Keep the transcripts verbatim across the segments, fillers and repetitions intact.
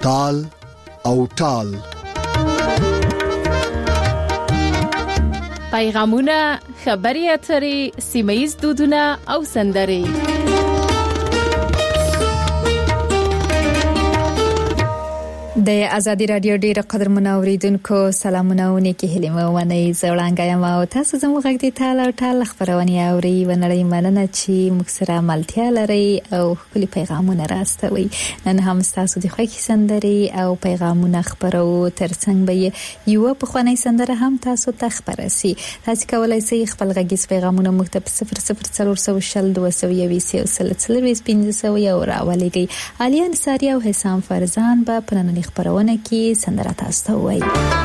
تال او ټال. پیغامونه، خبري اترې، سیمه‌ییز دودونه او سندرې. د ازادي رادیو ډیره قدرمن اوریدونکو سلامونه او نیکی هیله مو ونی زړانګه یم او تاسو زموږ غږ دی تاله او ټال خبرونه اوري ونړۍ مننه چې موږ سره ملتیا لري او خپل پیغامونه راستوي. نن هم تاسو د خوښي سندري او پیغامونه خبرو ترڅنګ به یو په خواني سندره هم تاسو ته خبرسي. تاسو کولای شئ خپل غږیز پیغامونه موږ ته صفر صفر څلور سوه شل دوه سوه یویس یو سل څلوېښت پنځه سوه یو راولېږئ. الیان ساری او حسام فرزان به پرنني خبرونه کې سندره تاسو ته وایي.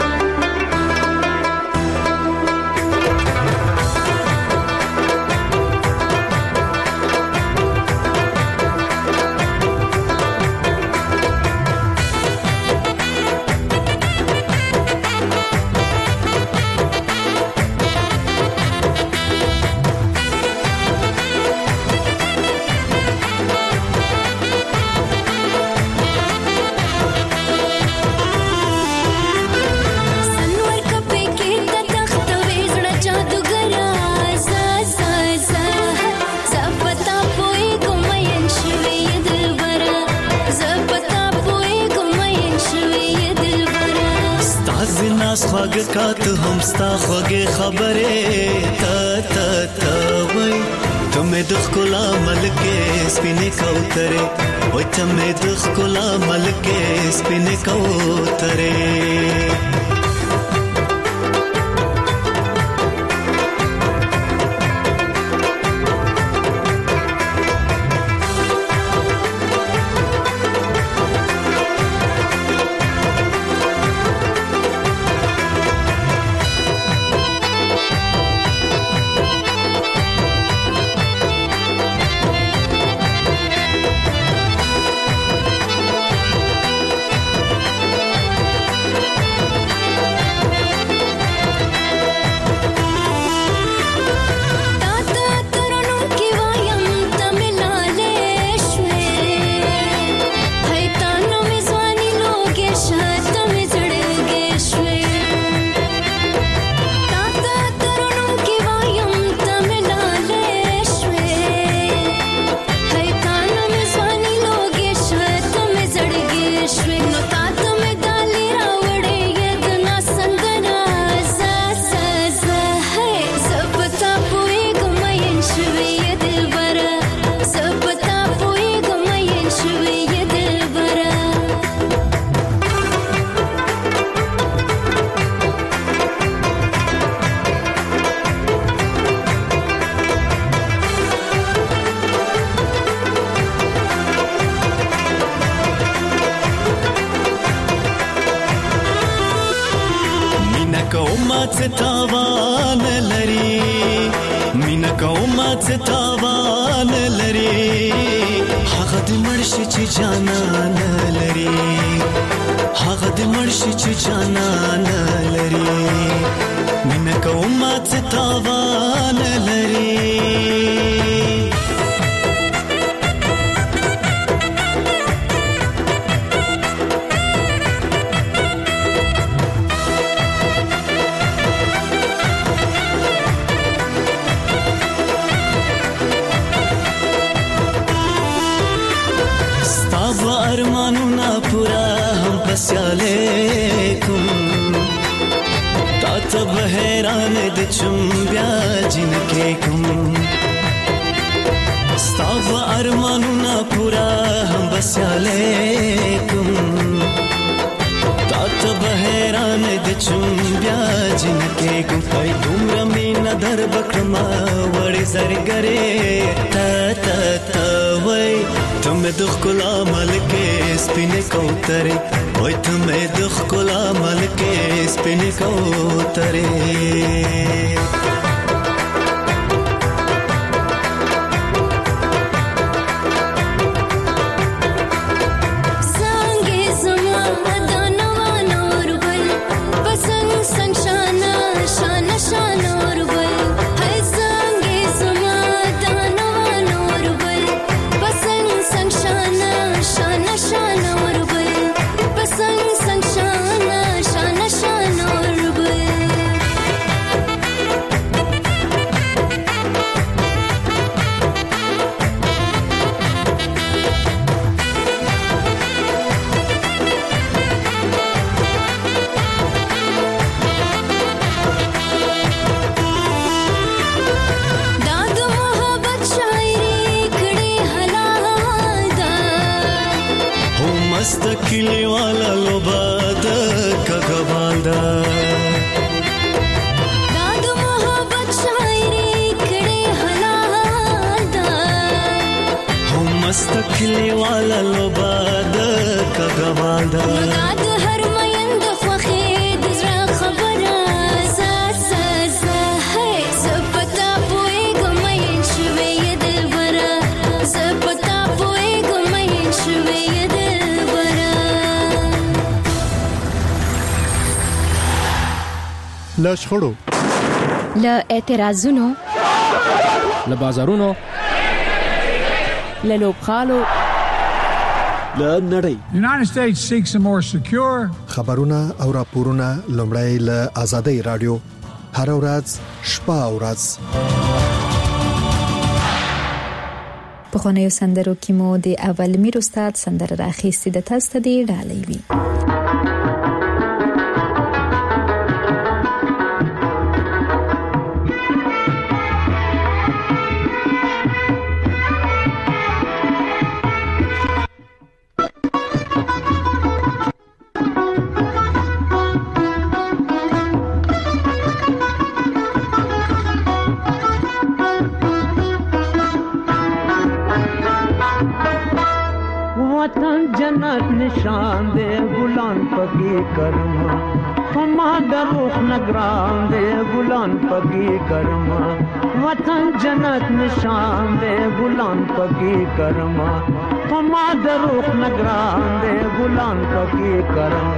خواږه کات هم ستا خوږه خبره تا تا تا وای ته مې د ښکلا ملکه سپینې کوتره وای ته مې د ښکلا ملکه سپینې کوتره. تاوان لري مینا کومات تاوان لري هغه د مرشي چې جانان لري هغه د مرشي چې جانان لري مینا کومات تاوان لري. ارمانونا پورا هم پسیالیکم تا تب حیران د چم بیا جنکے کم ستاو ارمانونا پورا هم پسیالیکم تا تب حیران د چم بیا جنکے کم ای دومره مینا در بکرما وړي زرګره تا تا تا وای تمه د ښکلا ملکه سپینې کوتره وای تمه د ښکلا ملکه سپینې کوتره. Shana, shana, or मस्त किले वाला लोबाद कगवालदा दाद मोहब्बत शायरी कड़े हलादा हो मस्त किले वाला लोबाद कगवालदा दाद हर मयंद ख्वखे दजरा खबरा सा सा सा है सबता पोए गमयन शवे ये दिल बरा सबता पोए गमयन शवे ये दिल बरा لا شخړو له اعتراضونو له بازارونو له لوبغالو له نړۍ. The United States seeks a more secure خبرونه او راپورونه لومړی له آزادۍ رادیو هر ورځ شپه او ورځ په خونیو سندرو کې مو د اول میر استاد سندره راخیستې د تاسو ته دی ډالۍ وی. वतन जन्नत निशान दे गुलान पगी करमा फमा दरुख नगरान दे गुलान पगी करमा वतन जन्नत निशान दे गुलान पगी करमा फमा दरुख नगरान दे गुलान पगी करमा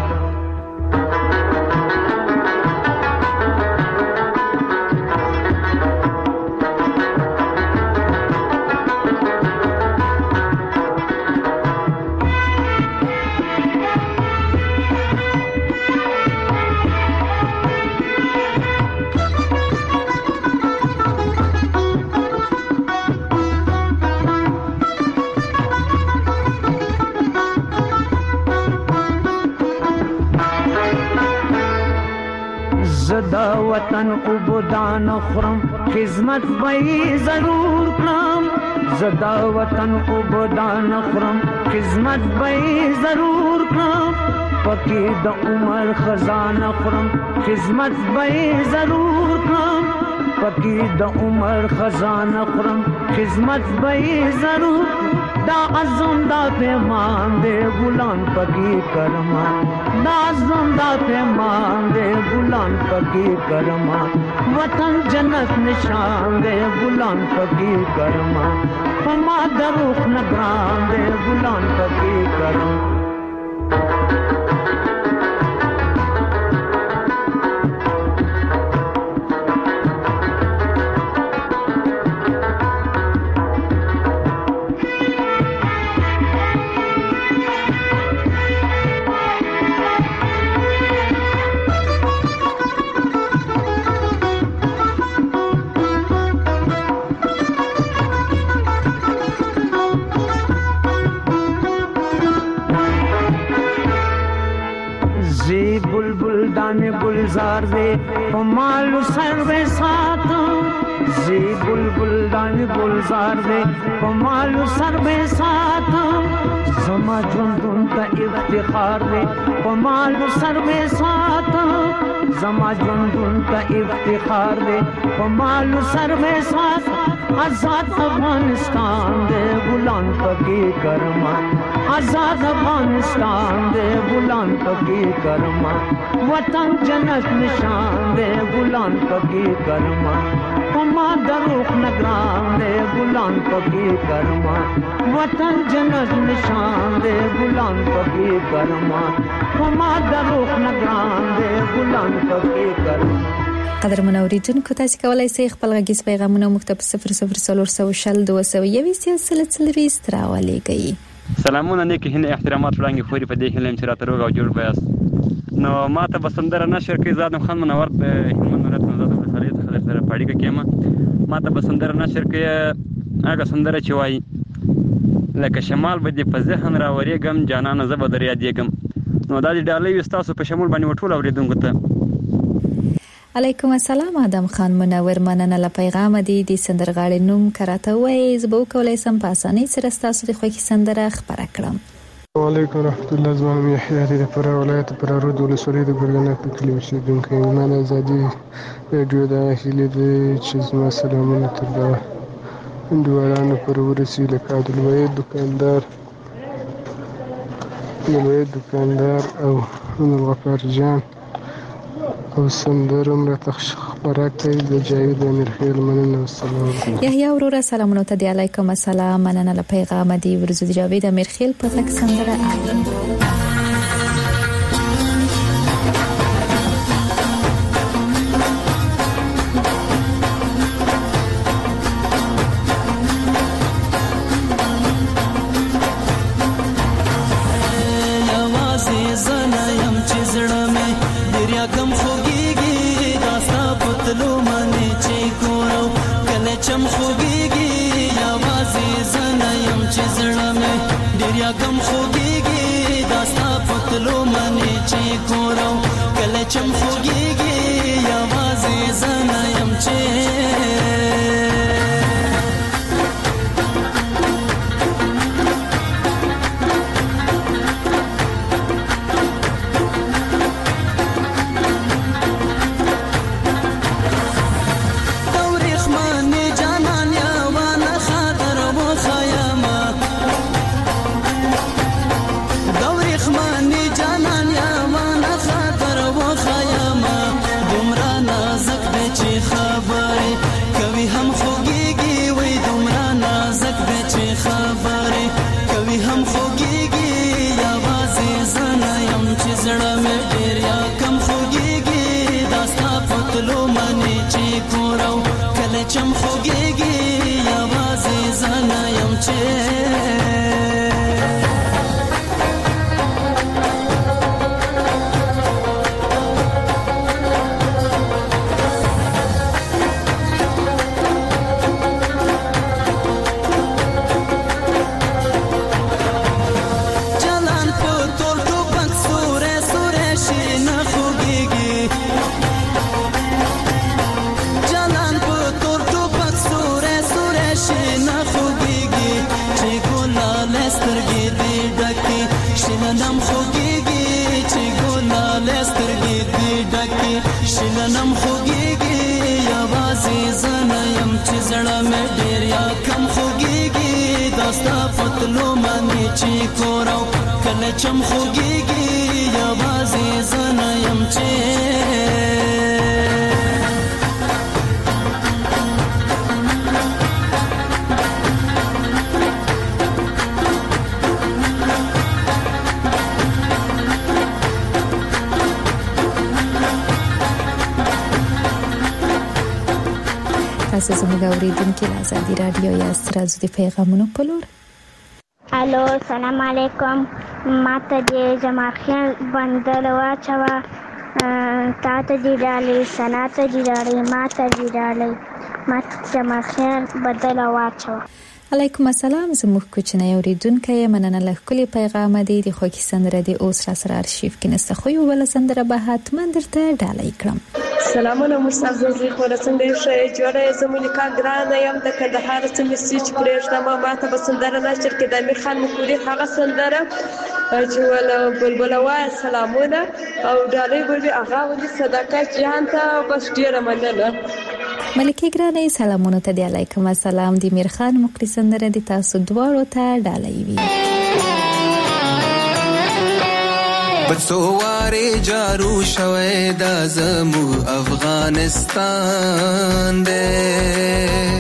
زدا وطن عبودان خرم خدمت بئی ضرور کرم زدا وطن عبودان خرم خدمت بئی ضرور کرم پکی د عمر خزانه خرم خدمت بئی ضرور کرم پکی د عمر خزانه خرم خدمت بئی ضرور دا عزم دا پیمان دے غلام پکی کرما دا عزم دا پیمان دے غلام پکی کرما وطن جنت نشان دے غلام پکی کرما فما دروخ نگران دے غلام پکی کرما गुलजार दे मालू सर्वे साथ जी बुलबुल दान गुलजार दे मालू सर्वे साथ समा जुंदुन का इफ्तिखार दे मालू सर्वे साथ समा जुंदुन का इफ्तिखार दे मालू सर्वे साथ आजाद अफगानिस्तान दे गुलाम पकी करमा आजाद अफगानिस्तान दे गुलाम पकी करमा वतन जन्नत निशान दे गुलाम पकी करमा फमा दरुख नगरान दे गुलाम पकी करमा वतन जन्नत निशान दे गुलाम पकी करमा फमा दरुख नगरान दे गुलाम पकी करमा. قدر منوریدونکو تاسو کولای شئ خپل غږیز پیغامونه مکتب صفر صفر صفر شل دو سو یویس یا سلسلويست راولېږئ. سلامونه نیک هنه احترامات وړاندې خوري په دې هلم چې راته روغ او جوړ بیاست. نو ماته بسندره نشر کې زادم خان منور په هلمند ولایت نو زاده خالد خالد سره پاړی کې کېما ماته بسندره نشر کې هغه سندره چې وای لکه شمال به دې په ذهن راورېګم جانانه زه به در یادېږم. نو دا دې ډالۍ وستاسو په شمول باندې وټول اوریدونکو ته. علیکم السلام آدم خان منور مننه له پیغام دی د سندرغاړي نوم کراته وای زبو کولای سم په اسانۍ سره تاسو د خوښي سندره خبره کړم. وعلیکم ورحمۃ اللہ. زما یحیی دی پر ولایت پر رود ولسوالۍ د ګرګنک په کلي اوسېدونکی یم. ما د ازادي راډیو د هیلې دی چې زما سلامونه تر دغه انډیوالانو پورې ورسي، لکه عبدالوحید دوکاندار عبدالوحید دوکاندار او عبدالغفار جان او سندره هم راته خپره کوي د جاوید امیرخیل. مننه. السلام علیکم. یحیی وروره سلامونه ته دی. علیکم السلام. مننه له پیغام دی ورزو د جاوید امیرخیل په غږ سندره اورم. چم خوږیږي یوازې زنه یم چې زړه مې ډېر یاګم خوږیږي داستا پتلو منې چې کورو کله چم خوږیږي یوازې زنه یم چې چم خوږیږي یوازې زنه یم چې شلنم خوږیږي یوازې زنه یم چې زړه مې ډېر یا کم خوږیږي داستا پتلو منې چې کورو کله چم خوږیږي یوازې زنه یم چې تاسو زموږ اوریدونکي له ازادي راډیو یا سترازو د پیغامونو په لور. الو سلام علیکم. ماته د جماخیان بندر واچوه، تا ته دې ډالۍ، سنا ته دې ډالۍ، ما ته دې ډالۍ، ماته جماخیان بدل واچوه. علیکم السلام. زموږ کوچنی اوریدونکی مننه له ښکلي پیغام دی. د خوږې سندره د اوس را سره ارشیف کې نسته، خو یو بل سندره به حتما درته ډالۍ کړم. سلامونه مستعززي خور څنګه شې جوړه زمونږ کا ګرانه يم د کندهار سیمې سچ پرېښته ما ماته به سندره نشر کې د امیر خان مکوري هغه سندره چې ول بلبل وای سلامونه او ډالۍ ګوري هغه ودي صدقه جهان ته بس ډیره مننه. ملکه ګرانه سلامونه ته دی. علیکم السلام. د امیر خان مکوري سندره د تاسو دواړو ته ډالۍ وي. بڅواري جارو شوي د زمو افغانستان دې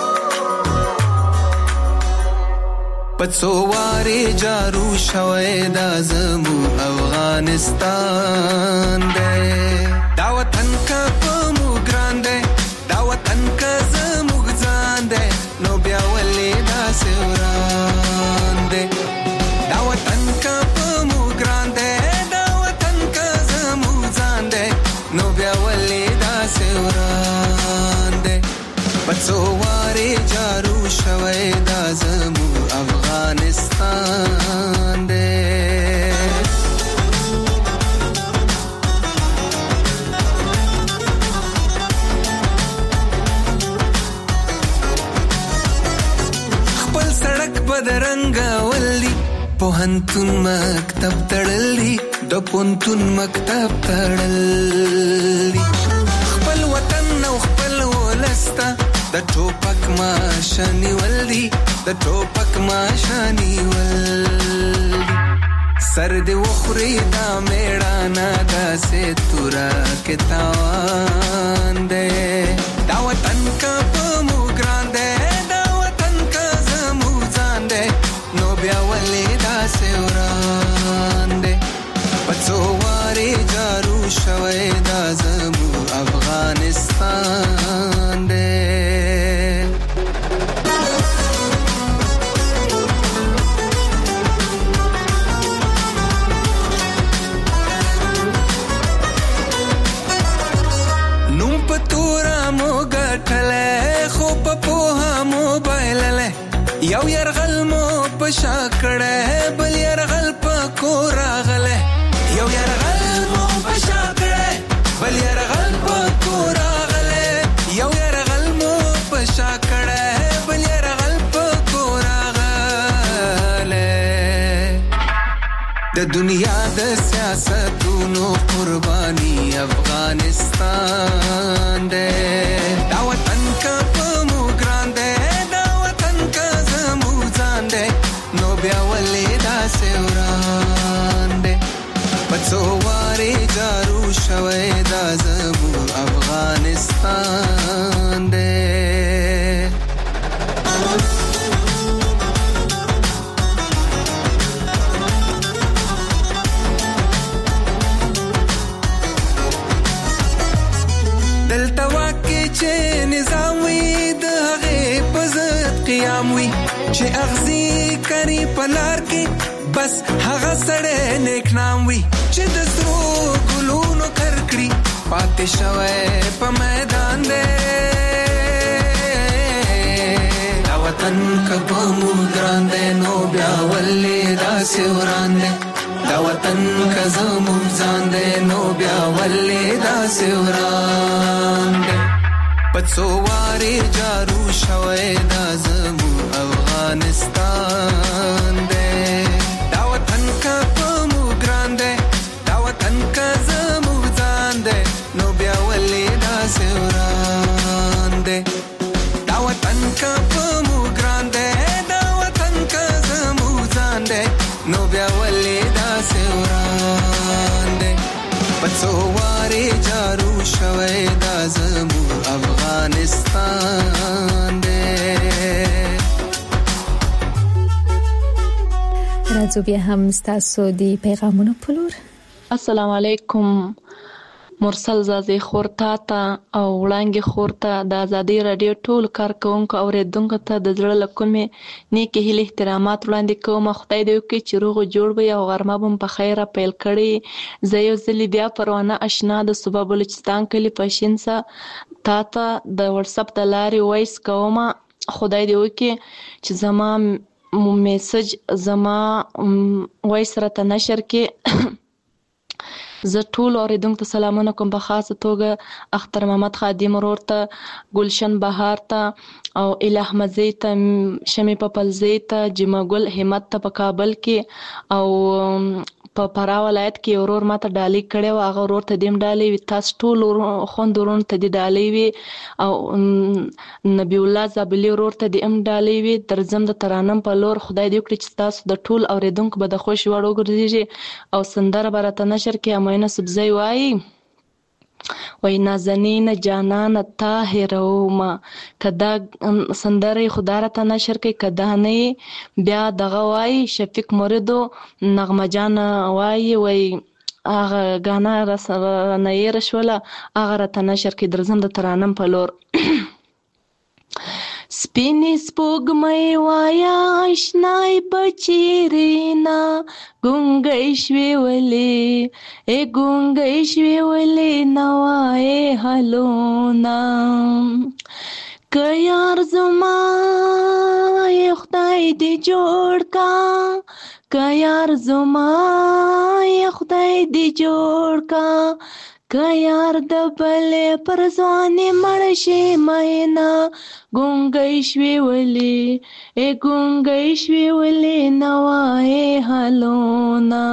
بڅواري جارو شوي د زمو افغانستان دې دا وطن کا مو ګران دې دا وطن کا زمو ځان دې نو بیا ولې دا سوران دې دا وطن کا مو ګران دې نو بیا ولې دا سوران دې بڅواري جارو شوي دا زمو افغانستان دې خپل سړک بدرنګ ولي پوهنتون مکتب تړلی د پونتون مکتب تړلی خپل وطن او خپل ولستا د ټوپک ماشانی ولدي د ټوپک ماشانی ولدي سر دې وخوري دا میړانا داسې تورا کې تاوان دې دا وطن کا په مو ګران دې دا وطن کا زمو ځان دې نو بیا ولې داسې وران دې پڅو واره جارو شوي دا زمو افغانستان دې یو يرغل مو پشا کړه بل يرغل پکو راغله یو يرغل مو پشا کړه بل يرغل پکو راغله یو يرغل مو پشا کړه بل يرغل پکو راغله د دنیا د سیاستونو قرباني افغانستان دې دا وطن کا په مو ګران دې نو بیا ولې داسې وران دې پڅو واره جارو شوي دا زمو افغانستان دې دلته واکې چې نظام وي د هغې په ضد قیام وي چې اغزي کری پلار کې بس هغه سړی نیک نام وي چې د سرو ګلونو کرکړي پاتې شوی په میدان دی دا وطن که په موږ ګران دی نو بیا ولې داسې وران دی دا وطن که زموږ ځان دی نو بیا ولې داسې وران دی پڅو واره جارو شوی دا زموږ افغانستان دے دا وطن کا په مو ګران دے دا وطن کا زموږ ځان دے نو بیا ولې داسې وران دے دا وطن کا په مو ګران دے دا وطن کا زموږ ځان دے نو بیا ولې داسې وران دے پڅو واره جارو شوی دا زموږ افغانستان دے راځو بیا هم ستاسو دی پیغامونو پلور. السلام علیکم مرسل زازی خورتا تا او وړانګي خورتا د ازادي رادیو ټول کارکونکو اوریدونکو ته د زړه له کومې نیکې هیلې احترامات وړاندې کوم. خدای دې وکړي چې روغ جوړ وي او غرمه به په خیره پیل کړي. زه یو ځلې بیا پروانه اشنا د صوبه بلوچستان کلي پښینسا تا ته د واتساپ د لارې وایس کوم. خدای دې وکړي چې زما میسج زما وایس راته نشر کې زه ټول اوریدونکو ته سلامونه کوم، په خاصه توګه اختر محمد خادم ورور ته، ګلشن بهار ته او الہ مزی ته، شمی پپلزی ته، جمع ګل همت ته په کابل کې او په فرا ولایت کې ورور ماته ډالۍ کړې و، هغه ورور ته دیم ډالۍ وي، تاسو ټول خوند ورونو ته دې ډالۍ وي او نبی الله زابلي ورور ته دې هم ډالۍ وي. درځم د ترانم په لور. خدای دې وکړي چې تاسو د ټول اوریدونکو به د خوښ وړ وګرځېږي او سندره به راته نشر کې امینه سبزی وایي وای نازنین جانان طاهروما. کدا سندره خدا راته نشر کې، کدا نه بیا دغه وای شفیق موریدو نغمه جان وای وای هغه غانا را سره نه یې رشوله هغه راته نشر کې. درځم د ترانم په لور. سپینې سپوږمۍ وایا اشنای بچیرینا ګونګۍ شوې ولې ای ګونګۍ شوې ولې نوای هلونا که یار زما ای خدای دې جوړ کا که یار زما ای خدای دې جوړ کا که یار د بلې پر ځوانې مړ شي مینا ګونګی شوې ولې ای ګونګی شوې ولې نه وایې حالونه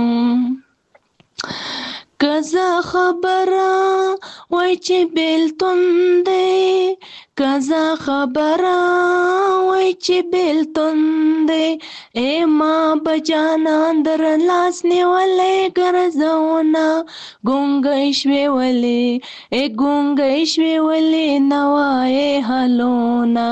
که زه خبره وای چې بېلتون دی که زه خبره وای چې بېلتون دی ای ما به جانان در لاس نیولی ګرځونه ګونګی شوې ولې ای ګونګی شوې ولې نه وایې حالونه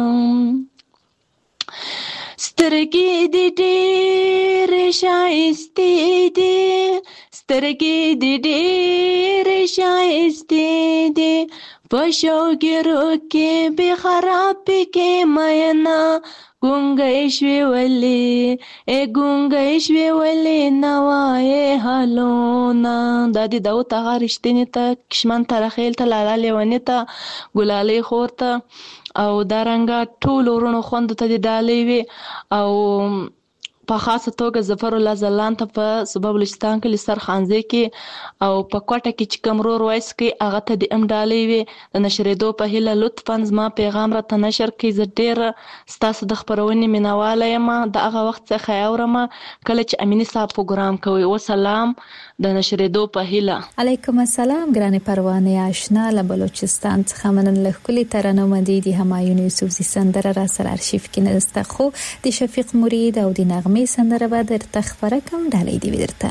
سترګې دې ډېرې ښایستې دي سترګې دې ډېرې ښایستې دي په شوګیرو کې بې خرابې کې مینا ګونګی شوې ولې ای ګونګی شوې ولې نه وایې حالونه دا دې داود هغه رښتینې ته کشمن ترخیل ته لالا لیوني ته ګلالۍ خور ته او دارنګه ټولو وروڼو خوندو ته دې ډالۍ وي او په خاصه توګه ظفر الله ځلان ته په صوبه بلوچستان کلي سرخانزۍ کې او په کوټه کې چې کوم ورور وایس کوي هغه ته دې هم ډالۍ وي د نشرېدو په هیله لطفا زما پیغام راته نشر کړئ زه ډېره ستاسو د خپرونې مینهواله یم د هغه وخت څخه یې اورم کله چې امیني صاحب پروګرام کوي وسلام د نشرېدو په هیله علیکم السلام ګرانې پروانې آشنا له بلوچستان څخه منن له ښکلې ترانه مدیدي همایون یوسفزي سندره را سره ارشیف کې نسته خو د شفیق مرید او د نغمې سندره به درته خپره کوم ډالۍ دې درته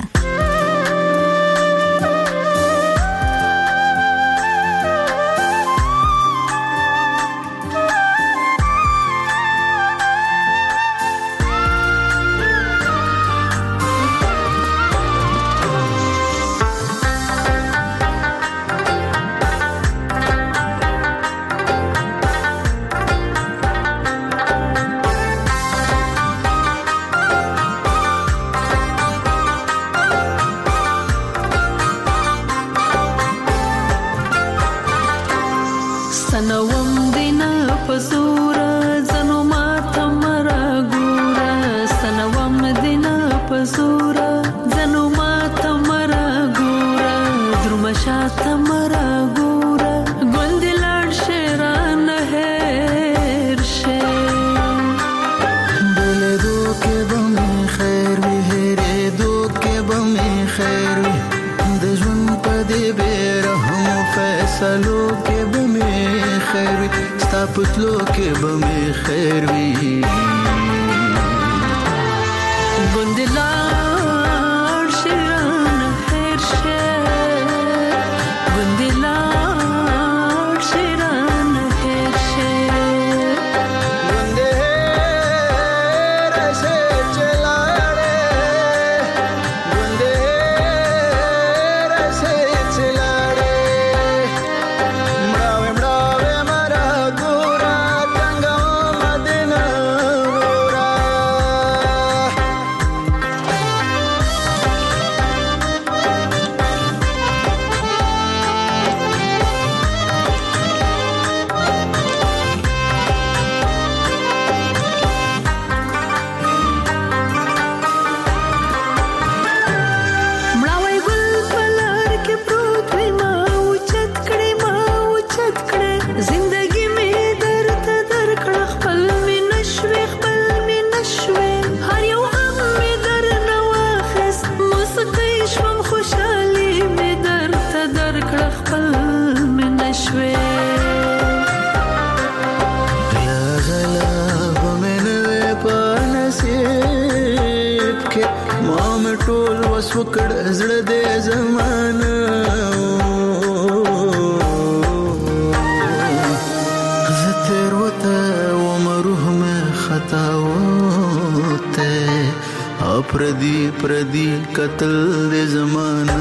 پردی پردی قتل دے زمانہ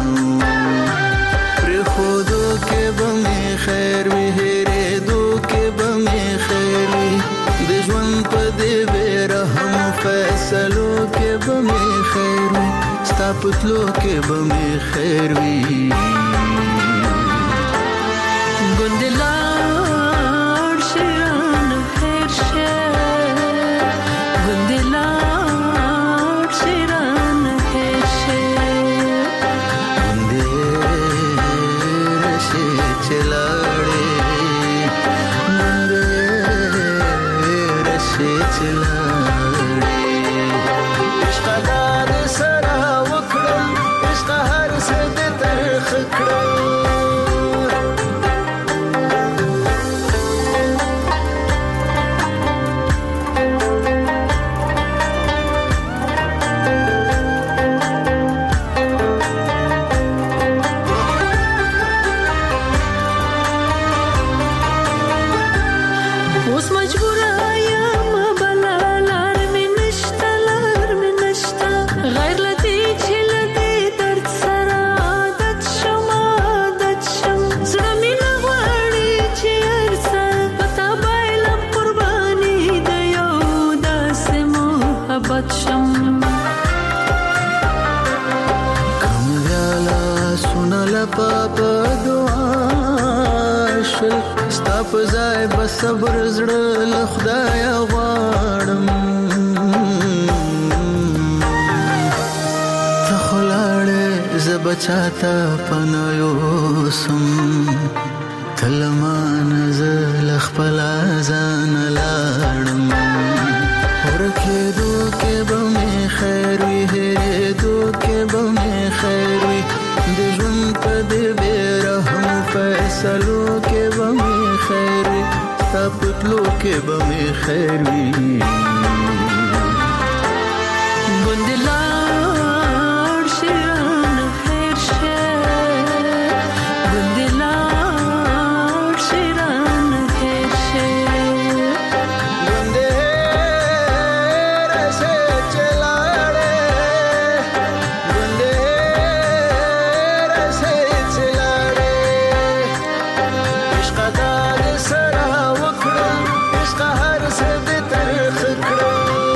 پر خودو کے بمی خیر وی ہیرے دو کے بمی خیر وی دجون پدے بے رحم فیصلو کے بمی خیر وی ستاپتلو کے بمی خیر وی گندلار شیران خیر شیر گندلار آباد شم. کم دیالا سونا لپا پا دعا شل ستا پزای بصبر زړه لخدای غواړم ته خلاړې زبچاته پنایو سم تلمان زل خپل ځان لاړم ورکه دو کې به مې خیر وي هېرې دو کې به مې خیر وي د ژوند په دې بې رحم فیصلو کې به مې خیر وي ستا په تلو کې به مې خیر وي ګوندې لاړ شي رانه هېر شه ګوندې لاړ شي رانه هېر شه ګوندې هېره شي چې لاړې ګوندې هېره شي چې لاړې عشقه دا دې سره وکړم عشقه هر څه دې ترخ کړم.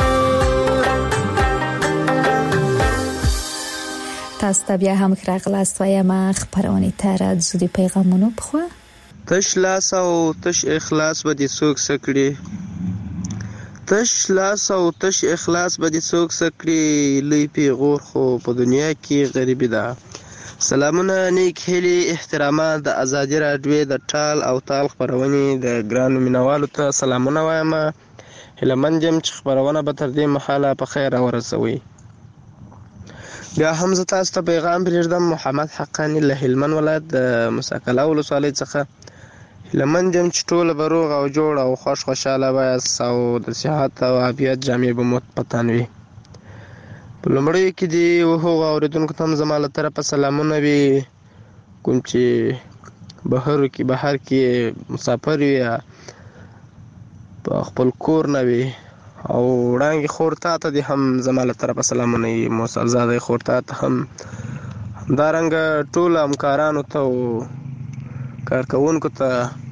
تاسو ته بیا هم ښه راغلاست وایم خپرونې ته راځو د پیغامونو په خوا. تش لاس او تش اخلاص به دې څوک سکړي تش لاس او تش اخلاص به دې څوک سکړي لوی پیغور خو په دنیا کې غریبي ده. سلامونه نیک هیلې احترامات د ازادي راډیو د ټال او تال خپرونې د ګرانو مینوالو ته سلامونه وایم. هیله مند یم چې خپرونه به تر دې مهاله په خیر ورسوي. بیا هم زه تاسو ته پیغام پرېږدم. محمد حقانی له هلمند ولایت د مساکله ولسوالۍ څخه. هیله مند یم چې ټوله به روغ او جوړ او خوش خوشحاله بایاست او د صحت او عافیت جامې به مو په تن وي. په لومړیو کې دې هغو اورېدونکو ته هم زما له طرفه سلامونه وي کوم چې بهرو کې بهر کې مسافر وي یا په خپل کور نه وي او وړانګې خور تا ته دې هم زما له طرفه سلامونه وي. موصل زاده خور تا ته هم همدارنګه ټولو همکارانو ته او کارکوونکو ته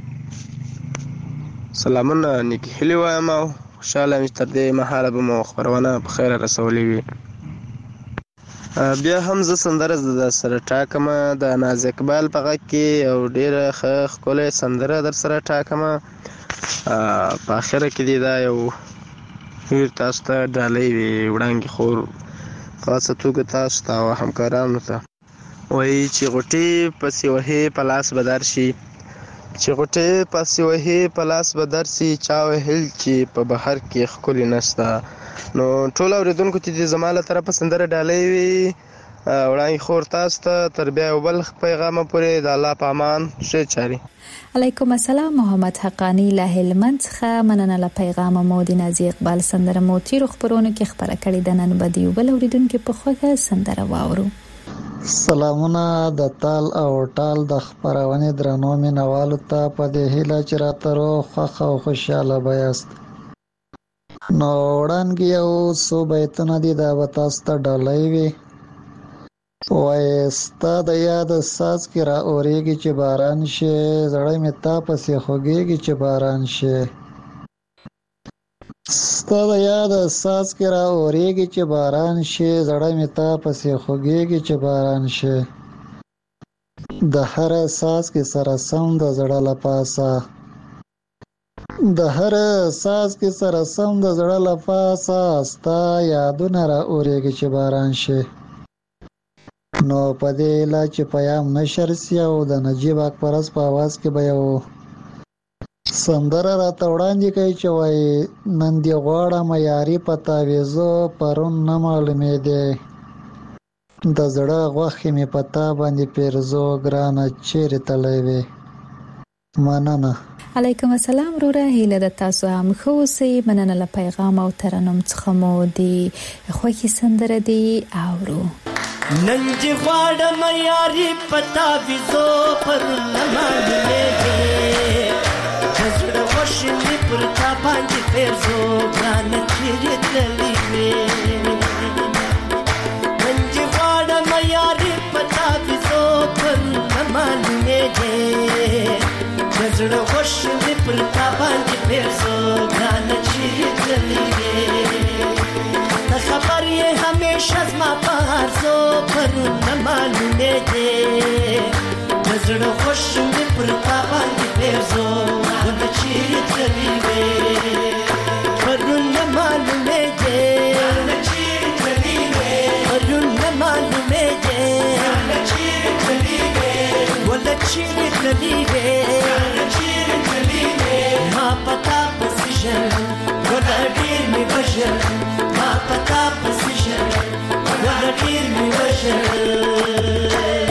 سلامونه نیکې هیلې وایم او خوشحاله یم چې تر دې مهاله به مو خپرونه په خیره رسولې وي. بیا هم زه سندره در سره ټاکمه د ناز اقبال په غږ کې او ډېره ښه ښکلې سندره در سره ټاکمه. په اخره کې دې دا یو ډېر تاسو ته ډالۍ وي وړانګې خور خاصه توګه تاسو ته او همکارانو ته وایي چې غوټې پسې وهې په لاس به درشي چې غوټې پسې وهې په لاس به درسي چا ویل چې په بهر کې ښکلې نشته. نو ټول اورېدونکو ته دې زما له طرفه سندره ډالۍ وي وړانګې خور تاسو ته تر بیا یو بل پیغامه پورې د الله په امان ښې چارې. علیکم السلام. محمد حقانی له هلمند څخه. مننه له پیغام مو د نازي اقبال سندره مو تیرو خبرونو کې خبره کړې ده. نن به دی بل اوریدونکو په خوږه سندره واورو. سلامونه د تال او ټال د خبرونه درنو مینوالو ته په دې هیله چې راترو خوښ او خوشاله بایاست. نو وړاندې یو څو بیتونه دي دا به تاسو ته ډالۍ وي. وای ستا د یاد ساز کې را اورېږي چې باران شي زړه مې تا پسې خوږېږي چې باران شي ستا د یاد ساز کې را اورېږي چې باران شي زړه مې تا پسې خوږېږي چې باران شي د هر ساز کې سره سم د زړه له پاسه د هر ساز کې سره سم د زړه له پاسه ستا یادونه را اورېږي چې باران شي. نو په دې لا چې پیام نشر سی او د نجیب اکبرس په आवाज کې به یو سندره راته وړاندې کوي چې وایي نن دې غواړم یاري په تاویزو پرون نه معلومېدې د زړه غوښې مې په تا باندې پیرزو ګرانه چیرې تللی وې. مننه. علیکم السلام وروره. هیله د تاسو هم ښه اوسئ. مننه له پیغام او ترنم څخه مو د خوښې سندره دی اورو. نن دې غواړم یاري په تاویزو پرون نه معلومېدې د زړه غوښې مې پر تا باندې پیرزو ګرانه چیرې تللی وې. نن دې غواړم یاري په تاویزو پرون نه معلومېدې د زړه غوښې مې پر تا باندې پیرزو ګرانه چیرې تللی وې. دې زړه خوش مې پر تا باندې پیرزو ونه چیرې تللی وې پرون نه معلومېږې نه چیرې تللی وې پرون نه معلومېږې نه چیرې تللی وې ونه چیرې تللی وې نه چیرې تللی وې ما پتا پسې ژړل ونه ډېر مې وژړل ما پتا پسې ژړل ونه ډېر مې وژړل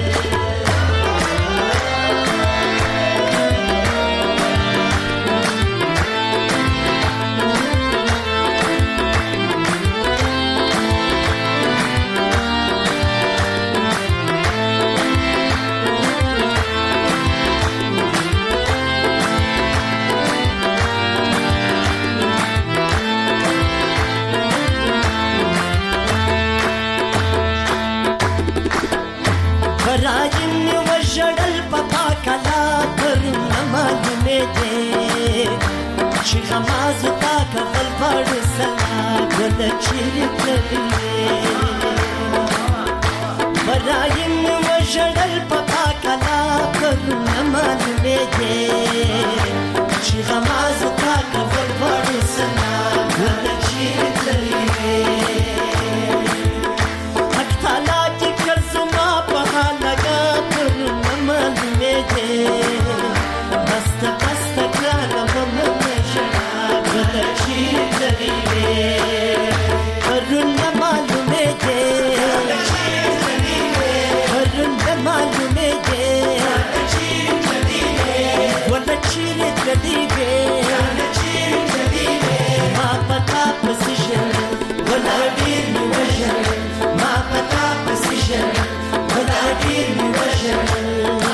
غمازو تا کفل پاڑو سلا گل چیری تللی برایم و جڑل پپا کلا کرو نمانو میدے چی غمازو تا کفل پاڑو سلا گل چیری تللی حق تالا کی کرزو ما پہا لگا کرو نمانو میدے بست بست کانا ممن ونه چیرې تللی وې پرون نه معلومېږې ونه چیرې تللی وې پرون نه معلومېږې ونه چیرې تللی وې ونه چیرې تللی وې ونه چیرې تللی وې ما په تا پسې ژړل ونه ډېر مې وژړل ما په تا پسې ژړل ونه ډېر مې وژړل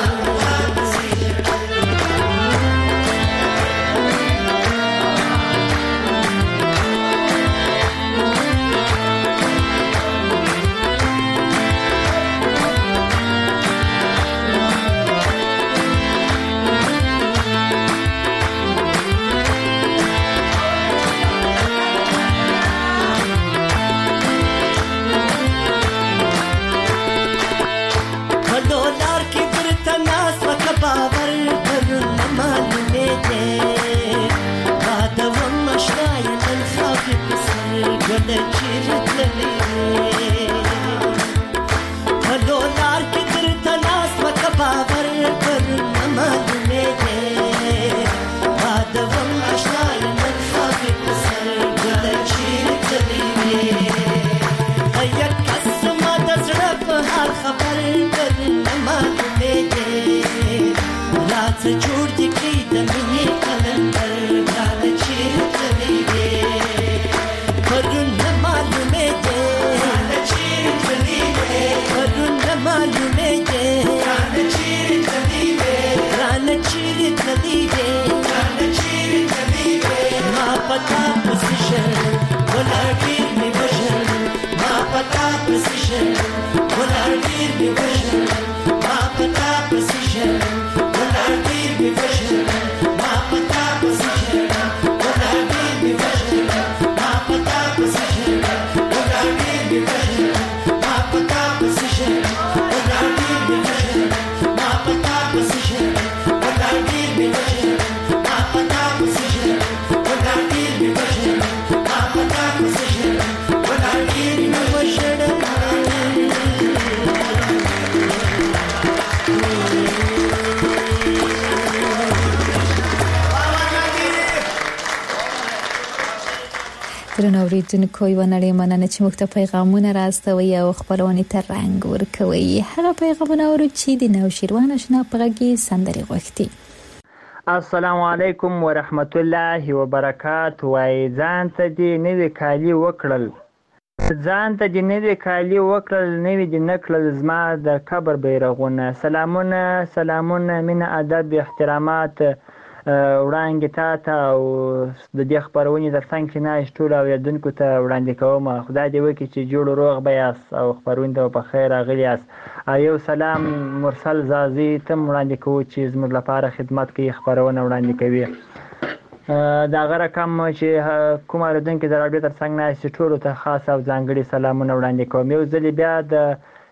جوړ دې کړي د مینې قلندر ګرانه چیرې تللی وې پرون نه معلومېږې ګرانه چیرې تللی وې پرون نه معلومېږې ګرانه چیرې تللی وې ګرانه چیرې تللی وې ګرانه چیرې تللی وې ما په تا پسې ژړل ونه ډېر مې وژړل ما په تا پسې ژړل ونه ډېر مې وژړل ما په تا پسې ژړل be version, ma pata position, what I did be version, ma pata position, what I did be version, ma pata position, what I did be version, ma pata position, what I did be version, ma pata position, what I did be version, ma pata position, what I did be version. درنو اوریدونکو یوه نړۍ مننه چې موږ ته پیغامونه راستوي او خپرونې ته رنګ ورکوي هغه پیغامونه اورو چې د نوشیروان اشنا په غږ کې سندرې غوښتي. السلام علیکم ورحمت الله وبرکاته. وای ځان ته دې نوې کالي وکړل ځان ته دې نوې کالي وکړل نوې دې نه کړل زما د قبر بیرغونه. سلامونه سلامونه مینه ادب احترامات وړاندې تا ته او د دې خپرونې تر څنګ چې ناست ټولو اورېدونکو ته وړاندې کوم. خدای دې وکړي چې جوړ روغ به یاست او خپرونې ته په خیر راغلي یاست. یو سلام مرسل زازي ته هم وړاندې کوو چې زموږ لپاره خدمت کوي خپرونه وړاندې کوي. د هغه رقم چې کوم اورېدونکي د راډیو تر څنګ ناست ټولو ته خاص او ځانګړي سلامونه وړاندې کوم. یو ځلې بیا د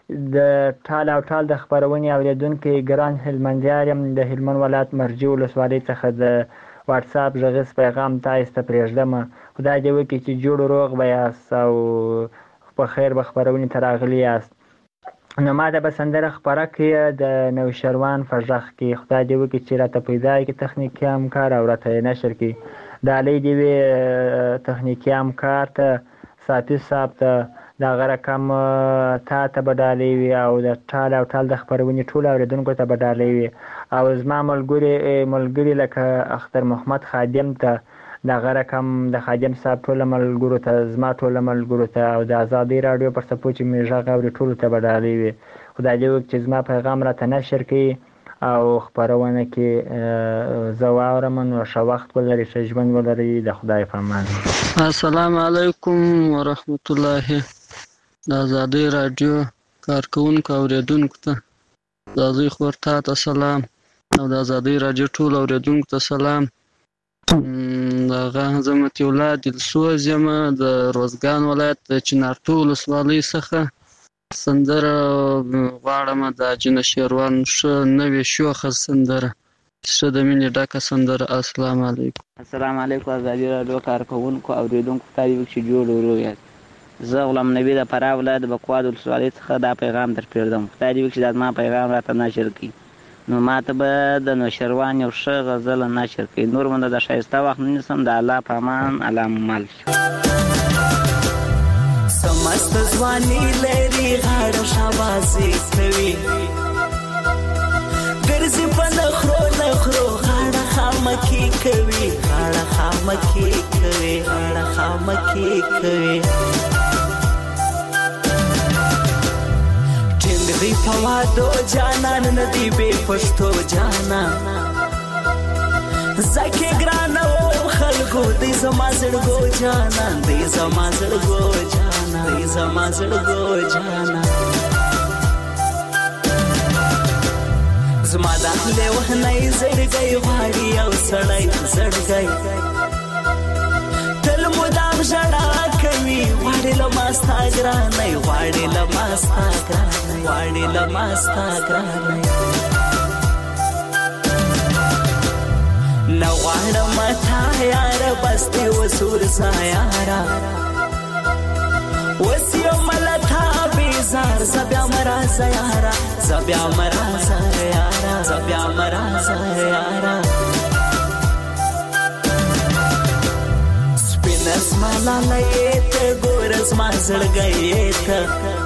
د ټال او ټال د خپرونې اورېدونکی ګران هلمندیار یم د هلمند ولایت مرجې ولسوالۍ څخه د واتساپ غږیز پیغام تاسو ته پرېږدم. خدای دې وکړي چې جوړ روغ به یاست او په خیر به خپرونې ته راغلي یاست. نو ما ته به سندره خپره کړي د نوشروان په غږ کې. خدای دې وکړي چې راته پیدا کړي تخنیکي همکار او راته یې نشر کړي. ډالۍ دې وي تخنیکي همکار ته، صافي صاحب ته، د هغه رقم تا ته به ډالۍ وي او د ټال او ټال د خپرونې ټولو اورېدونکو ته به ډالۍ وي او زما ملګري ملګري لکه اختر محمد خادم ته، د هغه رقم د خادم صاحب ټولو ملګرو ته، زما ټولو ملګرو ته او د ازادۍ راډیو پر څپو چې مې غږ اوري ټولو ته به ډالۍ وي. خدای دې وکړي چې زما پیغام راته نشر کړي او خپرونه کې زه واورم. نو ښه وخت ولرئ، ښه ژوند ولرئ. د خدای په امان. السلام علیکم ورحمت الله. د ازادۍ راډیو کارکوونکو اورېدونکو ته د ازادۍ خور تا ته سلام او د ازادۍ راډیو ټولو اورېدونکو ته سلام. دغه زه متي الله دلسوز یم د روزګان ولایت د چنارتو ولسوالۍ څخه. سندره غواړم د جنه شیروان ښه نوې شوخه سندره، ښه د مینې ډکه سندره. السلام علیکم. السلام علیکم ازادۍ راډیو کارکوونکو اورېدونکو ته دې وکړي چې جوړ ورو یاست. زه غلام نبي د فراه ولایت د بکواد ولسوالۍ څخه دا پیغام در پرېږدم. خدای دې وکړي چې دا زما پیغام راته نشر کړي. نو ما ته به د نوشروان یو ښه غزل نشر کړي. نور منده د ښایسته وخت نه نیسم. د الله په امان. الله مو مل سمست ځواني لري غاړه شاباسي کوي، ګرځي په نخرو نخرو غاړه خامکي کوي، غاړه خامکي کوي، غاړه خامکي کوي. ټینګ دی په وادو جانان ندی بې پښتو جانان، زکه ګرانه و خلکو دی زما زړګو جانان، دی زما زړګو جانان، دی زما زړګو جانان. زما داخله وهنه زړګي غواړي او سړی زړګي تل مدام ژړا کوي، غواړي له ما ستا ګرانه، غواړي له ما ستا ګرانه، غواړي له ما ستا ګرانه. نو غواړم تا یاره بس دې وسور سا یاره، وس یو ملتا بیزار زبیا مرازه یاره، زبیا مرازه یاره، زبیا مرازه یاره. سپین اسما لالیت ګور اسما زړګی ته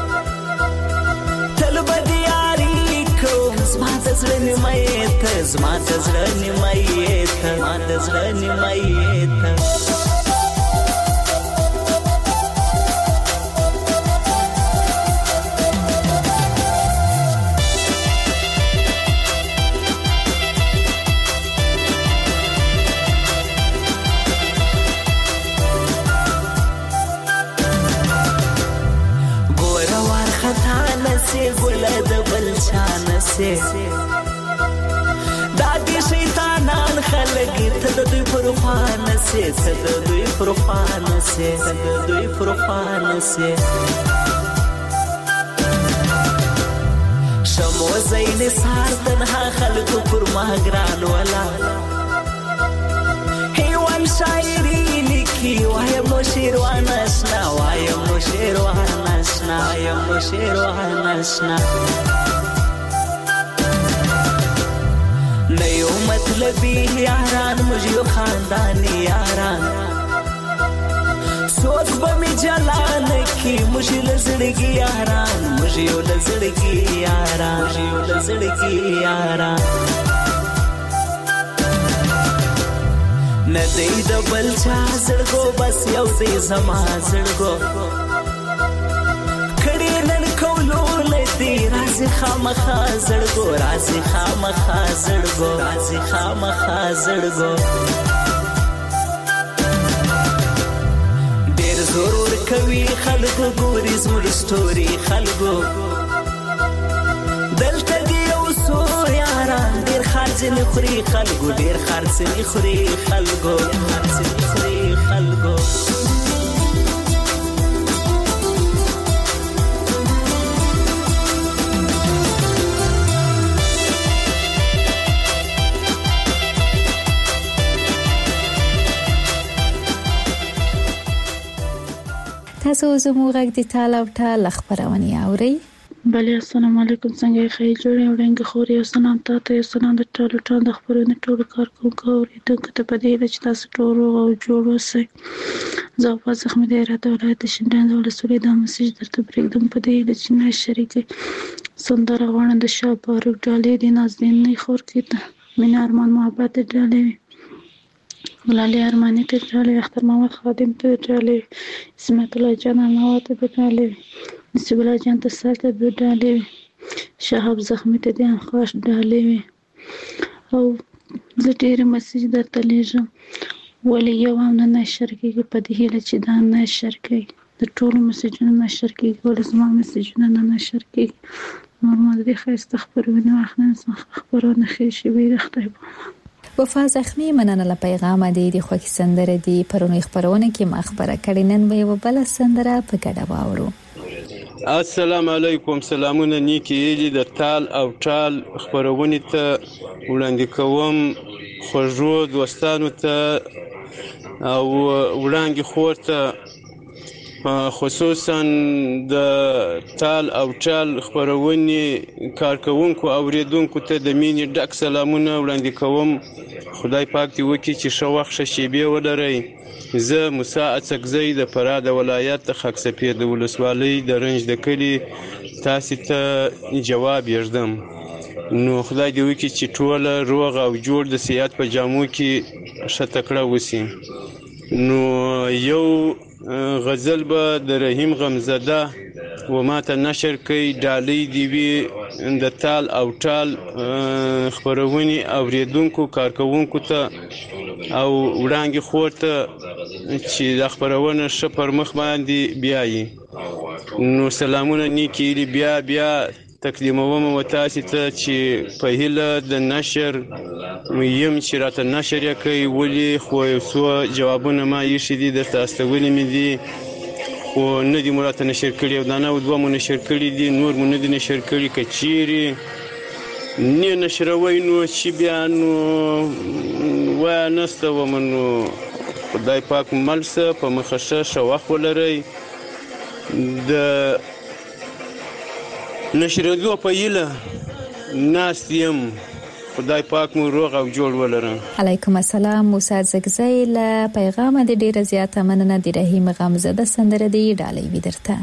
تل بدیاری کوم زما د زړه نیمه ته، زما د زړه نیمه ته، زما د زړه نیمه ته. ګله د بل چانه سي دا دي شیطانان خلک ته د دوی پر خوانه سي، ته د دوی پر خوانه سي، ته د دوی پر خوانه سي. شمو زین سار تنها خلکو پر ما ګران ولا هیوان شاعری لیکي، وایم نو شیروان اشنا، وایم نو شیروان اشنا، وایم نو شیروان اشنا. نیو مطلبی یاران مجھو خاندانی یاران، سوک بمی جلان کی مجھو لزڑگی یاران، مجھو لزڑگی یاران، مجھو لزڑگی یاران. ندی د بل چا زړګو بس یو دی زما زړګو، کړي نن کولو لدی راځي خامخا زړګو، راځي خامخا زړګو، راځي خامخا زړګو. ډېر ضرور کوي خلکو ګوري زموږ سټوري خلکو، دلته دی یو څو یاران ډېر خرڅ نه خوري خلکو، ډېر خرڅ نه خوري خلکو، خرڅ نه خوري خلکو. تاسو زموږ غږ د ټال او ټال خبرونه اورئ. بله السلام علیکم، څنګه یې خیر جوړ یو رنګ خوري او سلام تاسو یو سلام د ټولو ټول د خبرونو ټول کارکونکو اوریدونکو ته په دې چې تاسو ټول روغ او جوړ اوسئ. زه په زخم د اراده ولایت شینډان ولسوالۍ د مسیج درته پرېږدم په دې چې نه شریکي سندره غواړم د شاه فاروق ډالۍ د نازنین خور کې مینا ارمان محبت ډالۍ ولالي ارماني ته ډالۍ اختر محمد خادم ته ډالۍ اسمت الله جان نواز ته ډالۍ نصیب الله جان ته ساته به ډالۍ شهاب زخمی ته د خوښ ډالۍ او زه ډېر مسیج درته لیږم ولې یو هم نه نشر کېږي په دې هیله چې دا نشر کوي د ټولو مسیجونو نشر کېږي ولې زما مسیجونه نه نشر کېږي نور ما د دې ښایسته خپرونې واخلم خپرونه ښې شوې د خدای په وفا زخمی مننه له پیغام دی د خوښي سندره دی پرونی خبرونه کې ما خبره کړې نن به یو بل سندره په ګډه واورو. السلام علیکم، سلامونه نیکی ایلی د ټال او ټال خبرونې ته وړاندې کوم خوږو دوستانو ته او وړاندې خور ته خصوصا د ټال او ټال خبرونې کارکونکو اوریدونکو ته د مینې ډک سلامونه وړاندې کوم. خدای پاک دې وکړي چې ښه وخت ښه شیبې ولرئ. زه موسی اڅکزی د فراه د ولایت د خاک سفید د ولسوالۍ د رنج د کلي تاسو ته جواب یږدم. نو خدای دې وکړي چې ټوله روغ او جوړ د سیاحت په جامو کې ښه تکړه وسی. نو یو غزل به د رحیم غمزده و ماته نشر کوي ډالۍ دی وی د ټال او ټال خبرونې اوریدونکو کارکونکو ته او وړاندې خور ته چې د خبرونه ښه پر مخ باندې بیایي. نو سلامونه نیکی بیا بیا تقدیموم و تاسو ته چې په هیله د نشر یم چې راته نشر یې کوي ولې خو یو څو جوابونه ما یې شدي د تاسو ولې مې دي خو نه دي مراته نشر کړي او دا نه دوه مو نشر کړي دي نور مو نه دي نشر کړي کچيري نه نشروي نو چې بیا نو و نسته و منو خدای پاک ملسه په مخشه شوخ ولري د نشریدو په یله ناست یم. خدای پاک مو روغ او جوړ ولرم. علیکم السلام موسی زګزی له پیغام د ډیره زیاته مننه د رحیم غمزده سندره دی ډالۍ وی درته.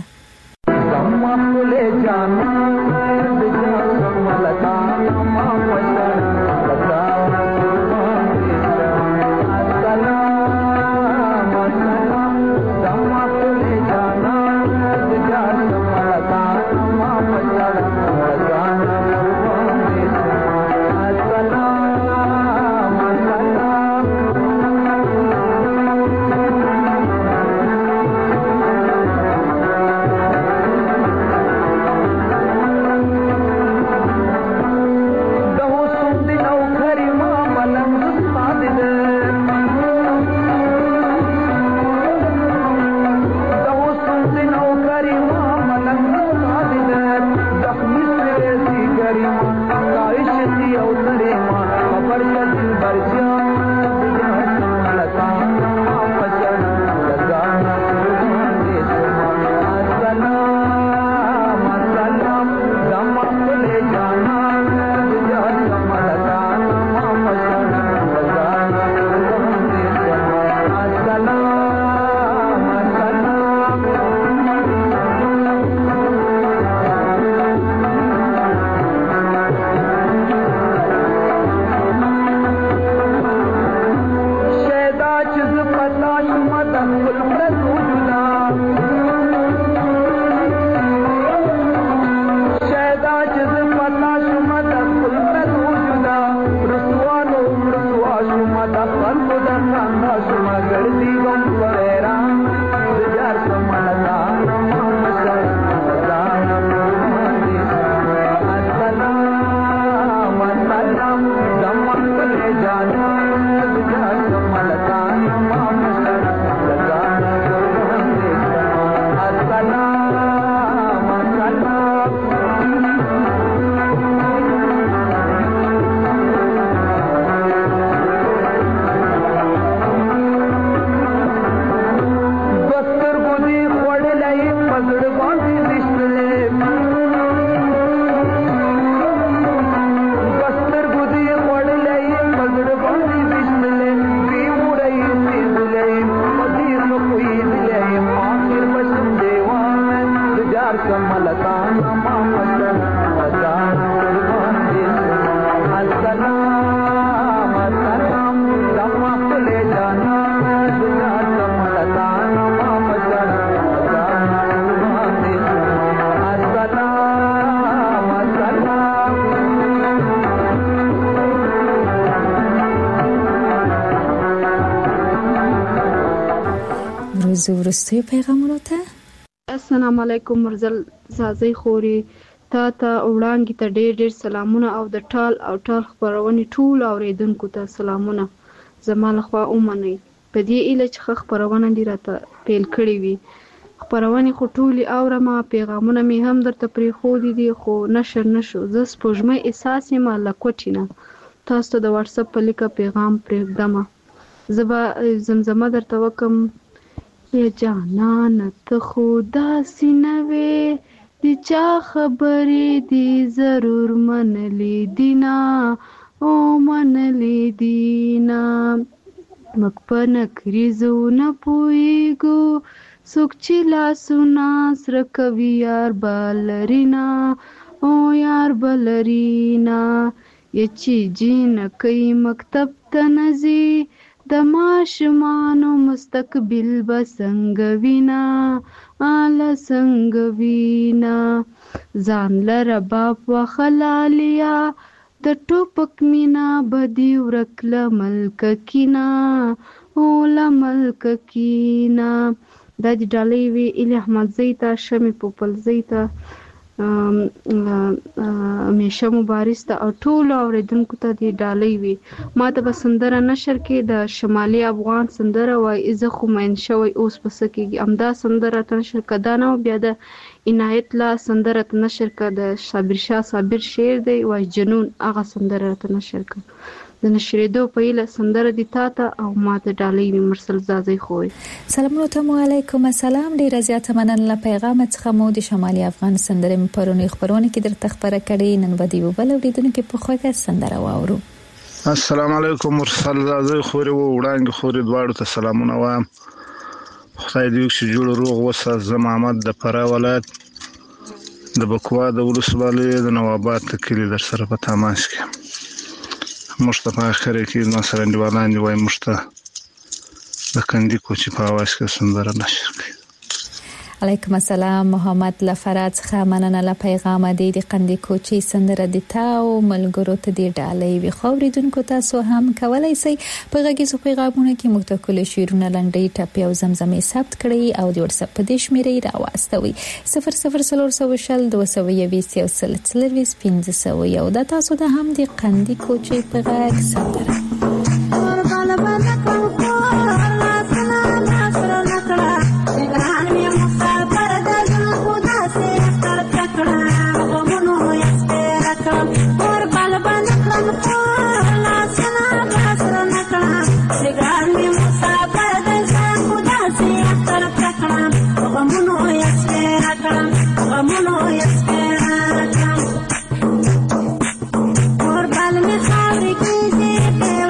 یار کملتان محمد ځان قربان دي السلام السلام زما خپل جانا یار کملتان محمد ځان قربان دي السلام السلام روزو ورستوی پیغامونو ته السلام علیکم مرزل زازی خوري تا ته وړاندې ته ډېر ډېر سلامونه او د ټال او ټال خبرونې ټول اوریدونکو ته سلامونه زما لخوا ومنئ په دې ایله چې ښه خبرونه دې راته پیل کړې وي خبرونې خو ټولې اورم پیغامونه مې هم درته پرېښودي دي خو نشر نه شو زه سپوږمۍ احساس یم له کوټې نه تاسو ته د واتساپ په لیکه پیغام پرېږدمه زه به زمزمه درته وکم یا جانان ته خو داسې نه وې د چا خبرې دې ضرور منلې دي نه او منلې دي نه موږ په نکریزو نه پوهېږو څوک چې لاسونه سره کوي یار به لري نه او یار به لري نه یا چې جینکۍ مکتب ته نه ځي د ماشومانو مستقبل به څنګه وینا اله څنګه وینا ځان لره باپ وخلالیا د ټوپک مینا بدی ورکله ملک کینا او له ملک کینا دا د ډالۍ وی الی احمد زیتا شمی پوپل زیتا همیشه مبارز ته او ټولو اوریدونکو ته دې ډالۍ وي ما ته به سندره نشر کې د شمالي افغان سندره وایي زه خو مین شوی اوس په څه کېږي همدا سندره ته نشر که دا نه بیا د عنایت الله سندره ته نشر که د صابر شاه صابر شعر دی وایي جنون هغه سندره ته نشر که د نشریدو په ایله سندره دي تا ته او ما ته ډالۍ وي مرسل زازی خوی سلامونه ته علیکم السلام ډیره زیاته مننه له پیغام څخه مو د شمالي افغان سندره مې پرونی خبرونه کې درته خبره کړې نن به دی وبل اوریدونکو په خوګه سندره واورو السلام علیکم مرسل زازی خوری و وړاندې خوري دواړو ته سلامونه وایم خدای دې وکړي جوړ روغ وسه زه محمد د فراه ولایت د بکوا د ولسوالۍ د نواباد کلی در سره په تماس کې مشته په اخر کې نو سره انډیوالان دی وای مشته د کندی کوچی په اواز کې سندره نشر کړي علیکم السلام محمد لفرات څخه مننه له پیغام دی د قندی کوچی سندره د تاو ملګرو ته دی ډالۍ وی خوریدونکو تاسو هم کولای شئ په غږیزو پیغامونو کې متکل شیرونه لنډۍ ټاپي او زمزمې ثبت کړئ او د واتساپ په دې شمیرې راوستوي صفر صفر صفر صفر دو سوه یویشت یو سل څلوېښت پنځه سوه یو دا تاسو د هم د قندی کوچی په غږ سندره Por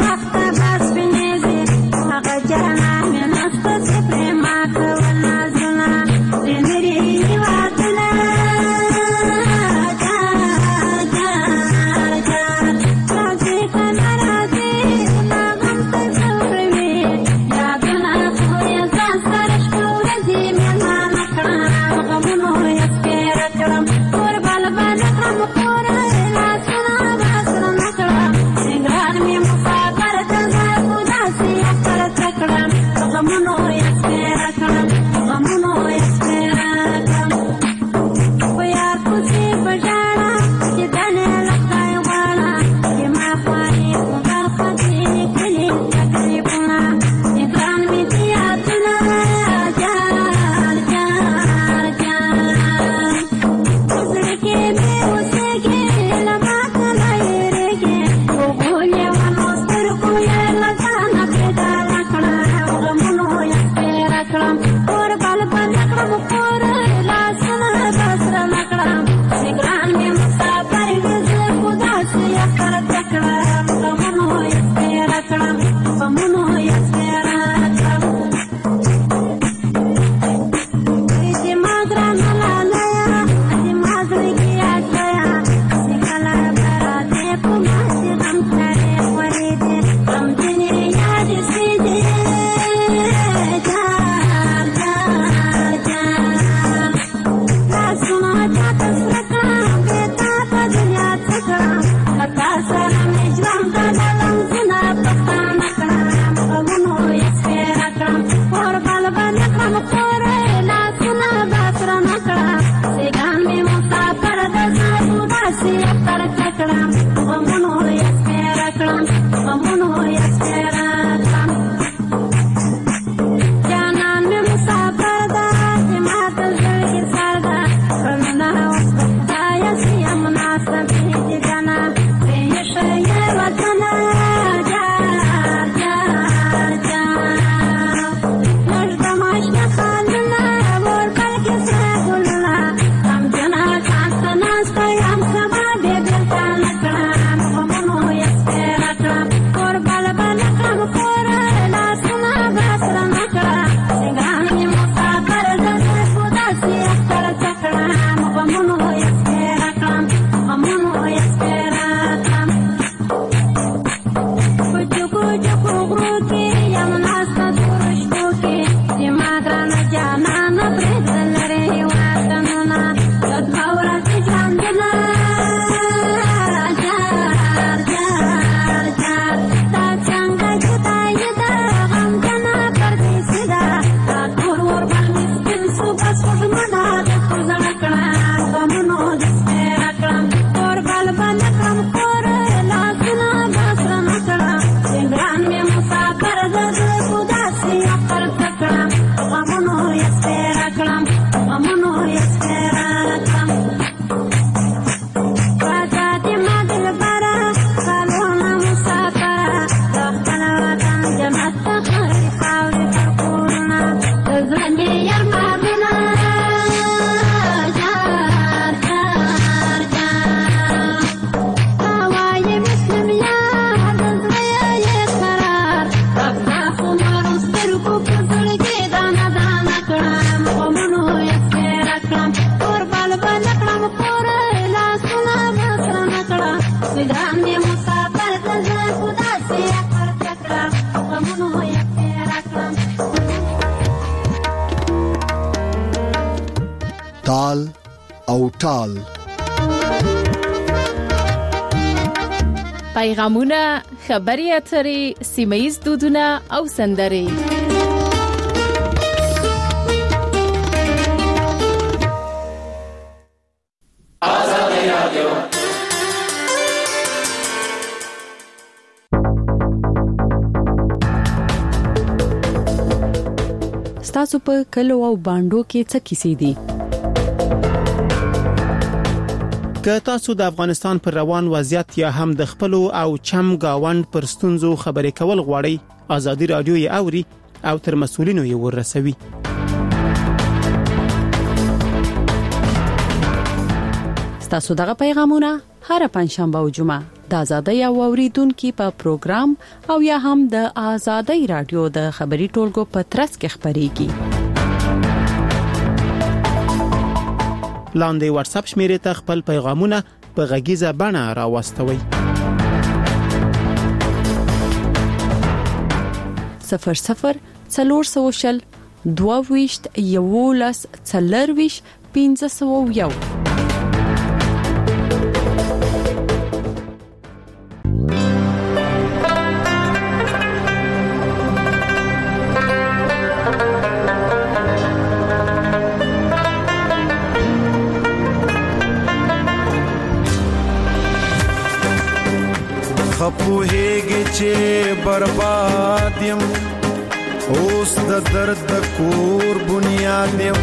ټال او ټال. پیغامونه، خبري اترې، سیمه‌ییز دودونه او سندرې. ستاسو په کلو او باندو کې څه کیسې دي؟ که تاسو د افغانستان پر روان وضعیت یا هم د خپل او چم گاوند پر ستونزو خبرې کول غواړئ، آزادي رادیو یې اوري او تر مسؤلینو یې ورسوي. ستاسو دغه پیغامونه هر پنځشنبه او جمعه د آزادۍ او اوریدونکو په پروګرام او یا هم د آزادۍ رادیو د خبري ټولګو په ترڅ کې خبريږي. لاندې واتس اپ شمیرې ته خپل پیغامونه په غږیزه بڼه راوستوي. صفر صفر څلور سوشل دوه ویشت یولس څلور ویشت پنځه سوه یو. خپوهیږي چې برباد یم، اوس د درد د کور بنیاد یم.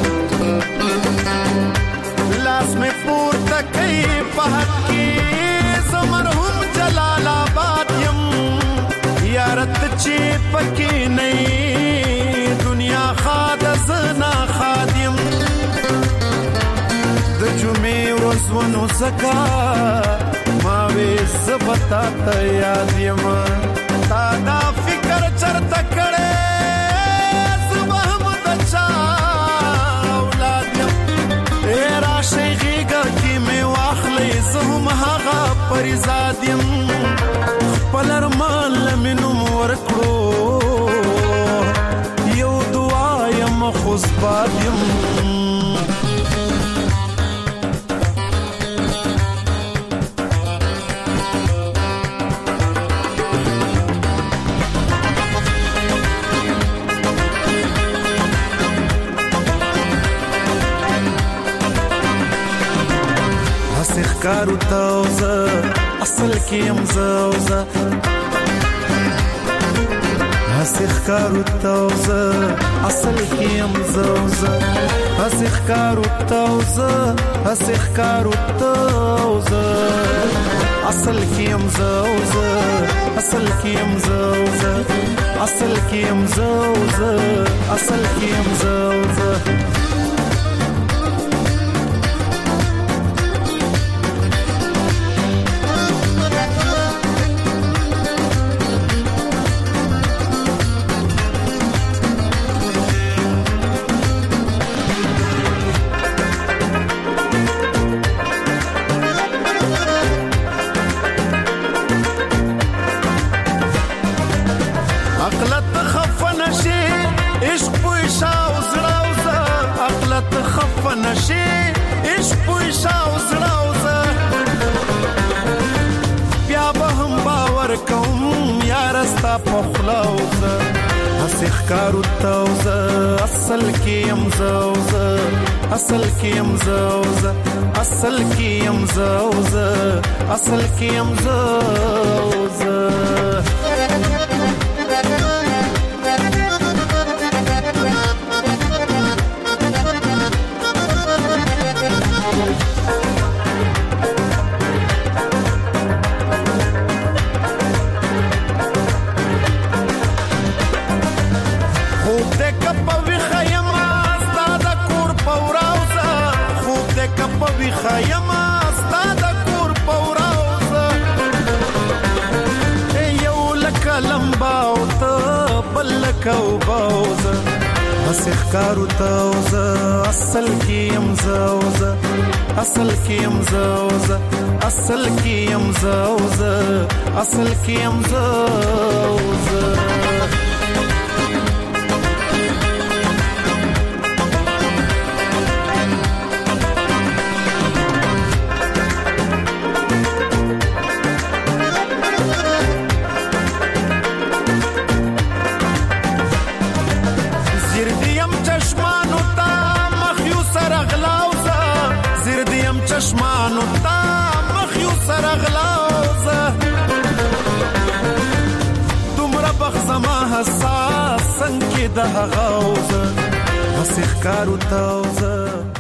لاس مې پورته کوي په حق کې زه مرحوم جلال آباد یم. یارت چې پکې نه دنیا خاد زنا خادم د جمعې ورځ ونو زکا ما وې زبتا ته یاد یم. تا دا فکر چرته کړې زما هم د چا اولاد یم. اے راشه غېږه کې مې واخلې زه هم هغه پریزاد یم. خپل ارمان مې نوم ورکړو یو دعا یم خو زباد یم. کارو تاوزه اصل کیم زوزه هسخ کارو تاوزه اصل کیم زوزه هسخ کارو تاوزه هسخ کارو تاوزه اصل کیم زوزه اصل کیم زوزه اصل کیم زوزه اصل کیم زوزه. کارو تاوزه اصل کیم زوزه اصل کیم زوزه اصل کیم زوزه اصل کیم زوزه. خیمه ستا د کور پوراوزه یو لکه لمبا او ته بل لکه وباوزه هسې ښکارو تاوزه اصل کیم زوزه اصل کیم زوزه اصل کیم زوزه اصل کیم زوزه. د هغه اوزه هسې ښکارو ته اوزه